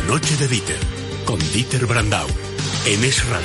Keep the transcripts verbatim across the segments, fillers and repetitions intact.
noche de Dieter, con Dieter Brandau, en Es Radio.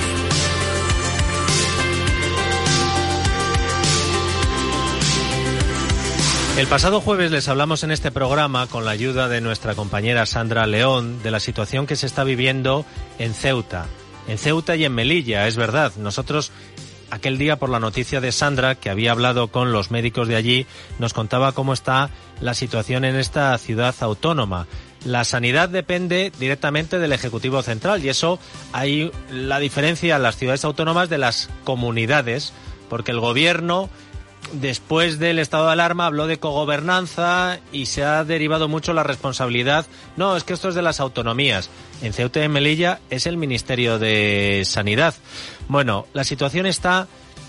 El pasado jueves les hablamos en este programa, con la ayuda de nuestra compañera Sandra León, de la situación que se está viviendo en Ceuta. En Ceuta y en Melilla, es verdad. Nosotros, aquel día, por la noticia de Sandra, que había hablado con los médicos de allí, nos contaba cómo está la situación en esta ciudad autónoma. La sanidad depende directamente del Ejecutivo Central, y eso hay la diferencia en las ciudades autónomas de las comunidades, porque el gobierno, después del estado de alarma, habló de cogobernanza y se ha derivado mucho la responsabilidad. No, es que esto es de las autonomías. En Ceuta y en Melilla es el Ministerio de Sanidad. Bueno, la situación está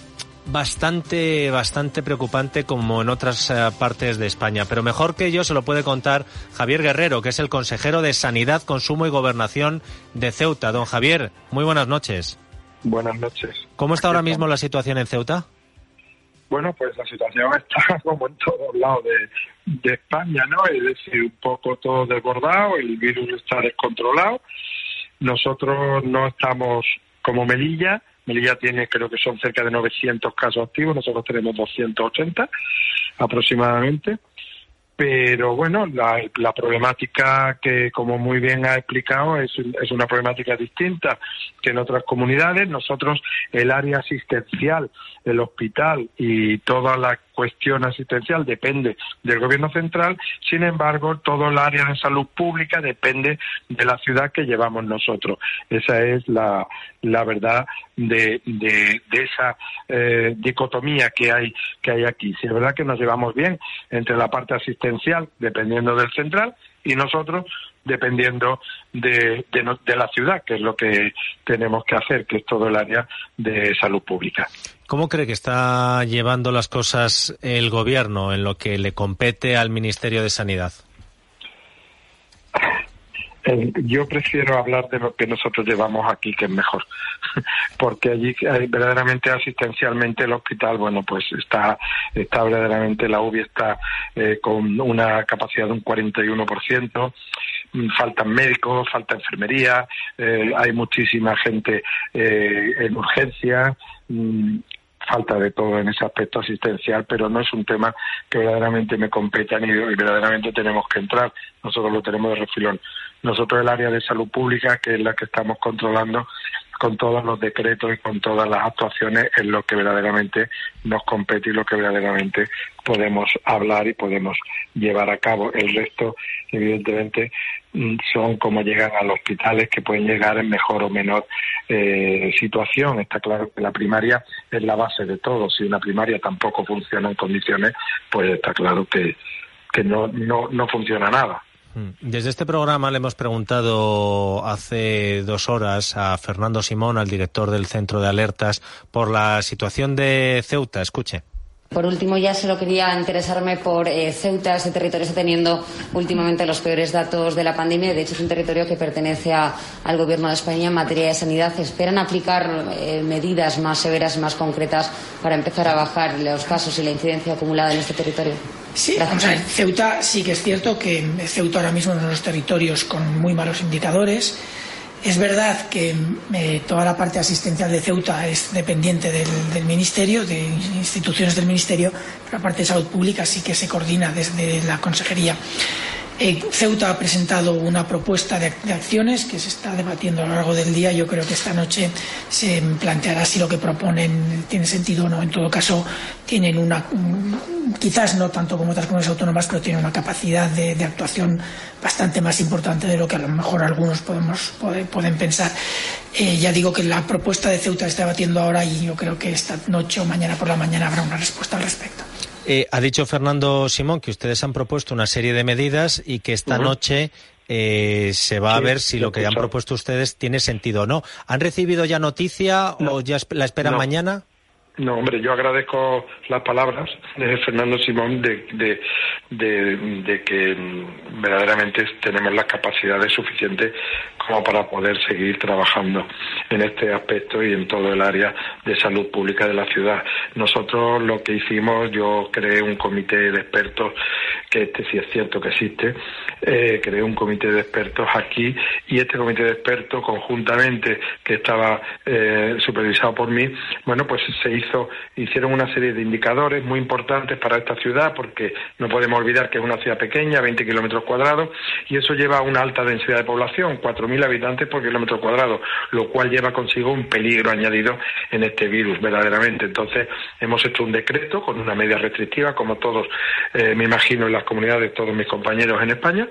bastante, bastante preocupante, como en otras uh, partes de España. Pero mejor que yo se lo puede contar Javier Guerrero, que es el consejero de Sanidad, Consumo y Gobernación de Ceuta. Don Javier, muy buenas noches. Buenas noches. ¿Cómo está ahora mismo la situación en Ceuta? Bueno, pues la situación está como en todos lados de, de España, ¿no? Es decir, un poco todo desbordado, el virus está descontrolado. Nosotros no estamos como Melilla. Melilla tiene, creo que son cerca de novecientos casos activos, nosotros tenemos doscientos ochenta aproximadamente. Pero bueno, la, la problemática que, como muy bien ha explicado, es, es una problemática distinta que en otras comunidades. Nosotros, el área asistencial, el hospital y toda la cuestión asistencial depende del gobierno central. Sin embargo, todo el área de salud pública depende de la ciudad que llevamos nosotros. Esa es la, la verdad de, de, de esa eh, dicotomía que hay, que hay aquí. Si es verdad que nos llevamos bien entre la parte asistencial, dependiendo del central, y nosotros dependiendo de, de, de la ciudad, que es lo que tenemos que hacer, que es todo el área de salud pública. ¿Cómo cree que está llevando las cosas el gobierno en lo que le compete al Ministerio de Sanidad? Eh, yo prefiero hablar de lo que nosotros llevamos aquí, que es mejor, porque allí eh, verdaderamente asistencialmente el hospital, bueno, pues está, está verdaderamente, la U B I está eh, con una capacidad de un cuarenta y uno por ciento, faltan médicos, falta enfermería, eh, hay muchísima gente eh, en urgencia, mmm, falta de todo en ese aspecto asistencial, pero no es un tema que verdaderamente me competa ni y verdaderamente tenemos que entrar. Nosotros lo tenemos de refilón. Nosotros el área de salud pública, que es la que estamos controlando con todos los decretos y con todas las actuaciones, es lo que verdaderamente nos compete y lo que verdaderamente podemos hablar y podemos llevar a cabo. El resto, evidentemente, son como llegan a los hospitales, que pueden llegar en mejor o menor eh, situación. Está claro que la primaria es la base de todo. Si una primaria tampoco funciona en condiciones, pues está claro que, que no, no, no funciona nada. Desde este programa le hemos preguntado hace dos horas a Fernando Simón, al director del Centro de Alertas, por la situación de Ceuta. Escuche. Por último, ya solo quería interesarme por eh, Ceuta. Ese territorio está teniendo últimamente los peores datos de la pandemia. De hecho, es un territorio que pertenece a, al Gobierno de España en materia de sanidad. ¿Esperan aplicar eh, medidas más severas y más concretas para empezar a bajar los casos y la incidencia acumulada en este territorio? Sí, vamos a ver, Ceuta sí que es cierto que Ceuta ahora mismo es uno de los territorios con muy malos indicadores. Es verdad que eh, toda la parte asistencial de Ceuta es dependiente del, del Ministerio, de instituciones del Ministerio, pero la parte de salud pública sí que se coordina desde la Consejería. Eh, Ceuta ha presentado una propuesta de, de acciones que se está debatiendo a lo largo del día. Yo creo que esta noche se planteará si lo que proponen tiene sentido o no. En todo caso, tienen una, quizás no tanto como otras comunidades autónomas, pero tienen una capacidad de, de actuación bastante más importante de lo que a lo mejor algunos podemos, puede, pueden pensar. Eh, ya digo que la propuesta de Ceuta se está debatiendo ahora y yo creo que esta noche o mañana por la mañana habrá una respuesta al respecto. Eh, ha dicho Fernando Simón que ustedes han propuesto una serie de medidas y que esta uh-huh. noche eh, se va sí, a ver si lo que escucho. han propuesto ustedes tiene sentido o no. ¿Han recibido ya noticia no, o ya la esperan no. mañana? No, hombre, yo agradezco las palabras de Fernando Simón de, de, de, de que verdaderamente tenemos las capacidades suficientes como para poder seguir trabajando en este aspecto y en todo el área de salud pública de la ciudad. Nosotros lo que hicimos, yo creé un comité de expertos que este sí es cierto que existe, eh, creé un comité de expertos aquí, y este comité de expertos conjuntamente, que estaba eh, supervisado por mí, bueno, pues se hizo, hicieron una serie de indicadores muy importantes para esta ciudad, porque no podemos olvidar que es una ciudad pequeña, veinte kilómetros cuadrados, y eso lleva a una alta densidad de población, cuatro mil habitantes por kilómetro cuadrado, lo cual lleva consigo un peligro añadido en este virus, verdaderamente. Entonces, hemos hecho un decreto con una medida restrictiva, como todos, eh, me imagino, en las comunidades de todos mis compañeros en España,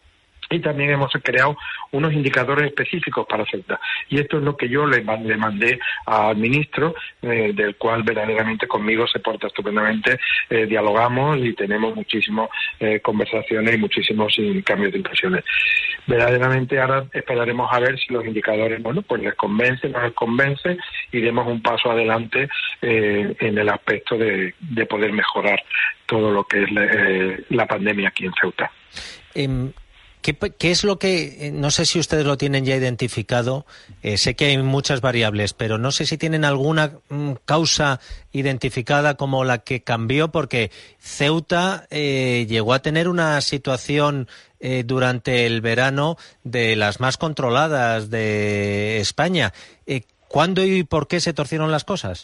y también hemos creado unos indicadores específicos para Ceuta. Y esto es lo que yo le, le mandé al ministro, eh, del cual verdaderamente conmigo se porta estupendamente, eh, dialogamos y tenemos muchísimas eh, conversaciones y muchísimos cambios de impresiones. Verdaderamente ahora esperaremos a ver si los indicadores, bueno, pues les convence, no les convence, y demos un paso adelante eh, en el aspecto de, de poder mejorar todo lo que es la, eh, la pandemia aquí en Ceuta. Um... ¿Qué, ¿Qué es lo que, no sé si ustedes lo tienen ya identificado, eh, sé que hay muchas variables, pero no sé si tienen alguna mm, causa identificada como la que cambió, porque Ceuta eh, llegó a tener una situación eh, durante el verano de las más controladas de España. Eh, ¿Cuándo y por qué se torcieron las cosas?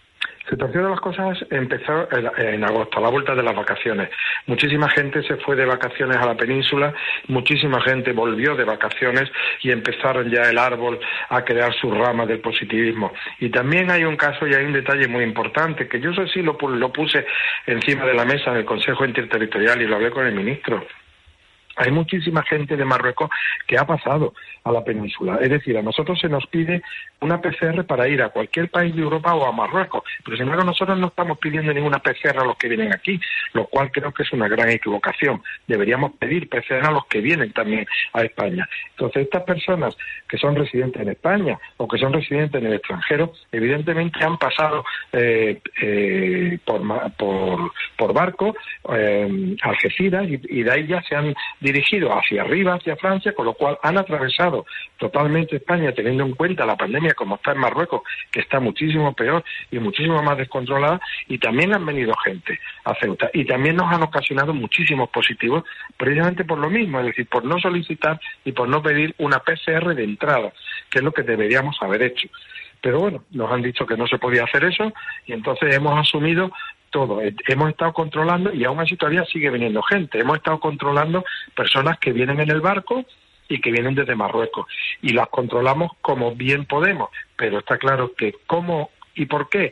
Se torcieron las cosas, empezó en agosto, a la vuelta de las vacaciones. Muchísima gente se fue de vacaciones a la península, muchísima gente volvió de vacaciones y empezaron ya el árbol a crear sus ramas del positivismo. Y también hay un caso y hay un detalle muy importante, que yo sé si lo, lo puse encima de la mesa en el Consejo Interterritorial y lo hablé con el ministro. Hay muchísima gente de Marruecos que ha pasado a la península. Es decir, a nosotros se nos pide una P C R para ir a cualquier país de Europa o a Marruecos. Pero sin embargo, nosotros no estamos pidiendo ninguna P C R a los que vienen aquí, lo cual creo que es una gran equivocación. Deberíamos pedir P C R a los que vienen también a España. Entonces, estas personas que son residentes en España o que son residentes en el extranjero, evidentemente han pasado eh, eh, por, por, por barco, eh, Algeciras, y, y de ahí ya se han dirigido hacia arriba, hacia Francia, con lo cual han atravesado totalmente España, teniendo en cuenta la pandemia como está en Marruecos, que está muchísimo peor y muchísimo más descontrolada, y también han venido gente a Ceuta. Y también nos han ocasionado muchísimos positivos, precisamente por lo mismo, es decir, por no solicitar y por no pedir una P C R de entrada, que es lo que deberíamos haber hecho. Pero bueno, nos han dicho que no se podía hacer eso, y entonces hemos asumido todo. Hemos estado controlando, y aún así todavía sigue viniendo gente, hemos estado controlando personas que vienen en el barco y que vienen desde Marruecos, y las controlamos como bien podemos, pero está claro que cómo y por qué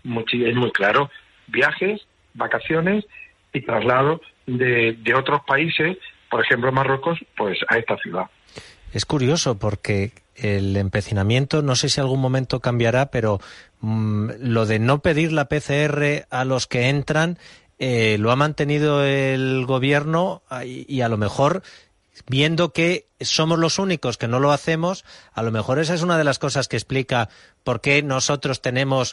es muy claro: viajes, vacaciones y traslado de, de otros países, por ejemplo Marruecos, pues a esta ciudad. Es curioso porque el empecinamiento, no sé si algún momento cambiará, pero mmm, lo de no pedir la P C R a los que entran eh, lo ha mantenido el gobierno, y, y a lo mejor, viendo que somos los únicos que no lo hacemos, a lo mejor esa es una de las cosas que explica por qué nosotros tenemos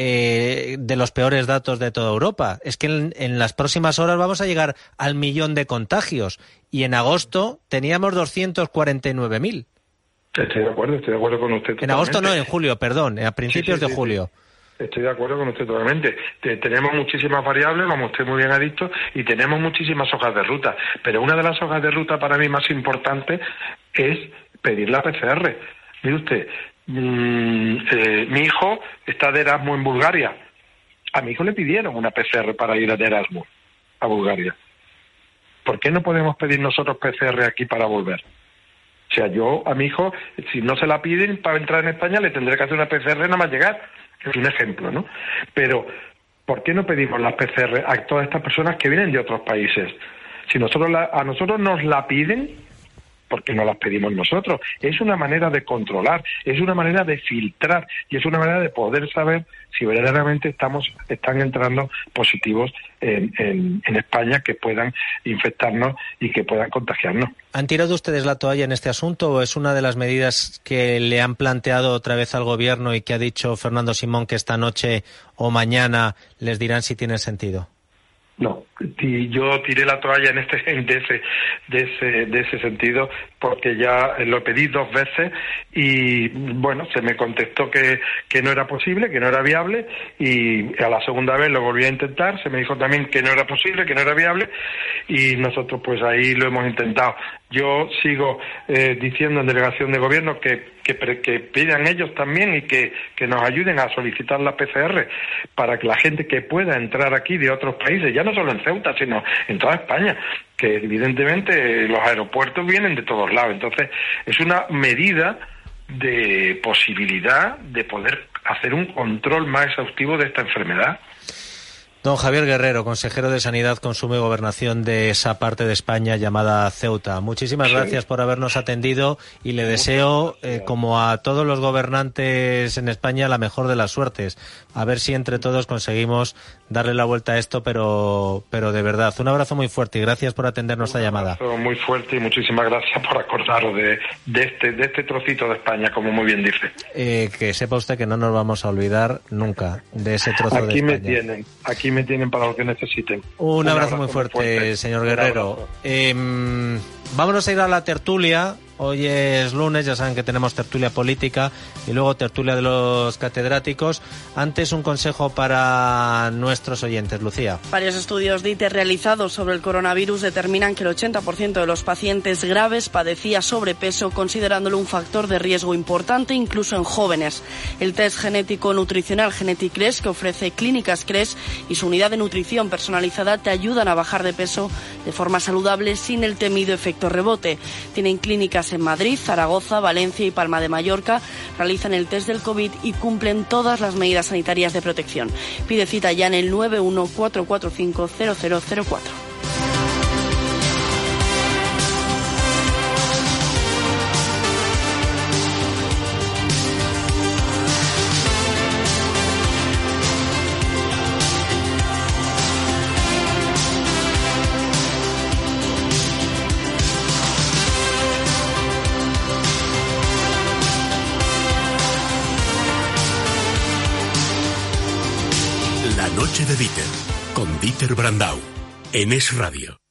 eh, de los peores datos de toda Europa. Es que en, en las próximas horas vamos a llegar al millón de contagios, y en agosto teníamos doscientos cuarenta y nueve mil. Estoy de acuerdo, estoy de acuerdo con usted totalmente. En agosto no, en julio, perdón, a principios sí, sí, de sí, julio. Sí. Estoy de acuerdo con usted totalmente. Tenemos muchísimas variables, como usted muy bien ha dicho, y tenemos muchísimas hojas de ruta. Pero una de las hojas de ruta para mí más importantes es pedir la P C R. Mire usted, mmm, eh, mi hijo está de Erasmus en Bulgaria. A mi hijo le pidieron una P C R para ir de Erasmus a Bulgaria. ¿Por qué no podemos pedir nosotros P C R aquí para volver? O sea, yo a mi hijo, si no se la piden para entrar en España, le tendré que hacer una P C R nada más llegar. Es un ejemplo, ¿no? Pero, ¿por qué no pedimos las P C R a todas estas personas que vienen de otros países? Si nosotros la, a nosotros nos la piden, ¿por qué no las pedimos nosotros? Es una manera de controlar, es una manera de filtrar, y es una manera de poder saber si verdaderamente estamos están entrando positivos en, en, en España, que puedan infectarnos y que puedan contagiarnos. ¿Han tirado ustedes la toalla en este asunto, o es una de las medidas que le han planteado otra vez al gobierno y que ha dicho Fernando Simón que esta noche o mañana les dirán si tiene sentido? No, y yo tiré la toalla en este de ese de ese de ese sentido, porque ya lo pedí dos veces y bueno, se me contestó que que no era posible, que no era viable, y a la segunda vez lo volví a intentar, se me dijo también que no era posible, que no era viable, y nosotros pues ahí lo hemos intentado. Yo sigo eh, diciendo en delegación de gobierno que que, que pidan ellos también y que, que nos ayuden a solicitar la P C R para que la gente que pueda entrar aquí de otros países, ya no solo en Ceuta, sino en toda España, que evidentemente los aeropuertos vienen de todos lados. Entonces, es una medida de posibilidad de poder hacer un control más exhaustivo de esta enfermedad. Don Javier Guerrero, consejero de Sanidad, Consumo y Gobernación de esa parte de España llamada Ceuta. Muchísimas sí. gracias por habernos atendido y le deseo, eh, como a todos los gobernantes en España, la mejor de las suertes. A ver si entre todos conseguimos darle la vuelta a esto, pero pero de verdad. Un abrazo muy fuerte y gracias por atender nuestra llamada. Un abrazo muy fuerte y muchísimas gracias por acordaros de, de, este, de este trocito de España, como muy bien dice. Eh, que sepa usted que no nos vamos a olvidar nunca de ese trozo aquí de España. Aquí me tienen, aquí me tienen para lo que necesiten. Un, Un abrazo, abrazo muy fuerte, fuerte. señor Guerrero. Eh, vámonos a ir a la tertulia. Hoy es lunes, ya saben que tenemos tertulia política y luego tertulia de los catedráticos. Antes, un consejo para nuestros oyentes. Lucía. Varios estudios de I T E realizados sobre el coronavirus determinan que el ochenta por ciento de los pacientes graves padecía sobrepeso, considerándolo un factor de riesgo importante incluso en jóvenes. El test genético nutricional GeneticCRES, que ofrece Clínicas CRES, y su unidad de nutrición personalizada te ayudan a bajar de peso de forma saludable sin el temido efecto rebote. Tienen clínicas en Madrid, Zaragoza, Valencia y Palma de Mallorca. Realizan el test del COVID y cumplen todas las medidas sanitarias de protección. Pide cita ya en el nueve uno cuatro cuatro cinco cero cero cero cuatro. La noche de Dieter, con Dieter Brandau, en Es Radio.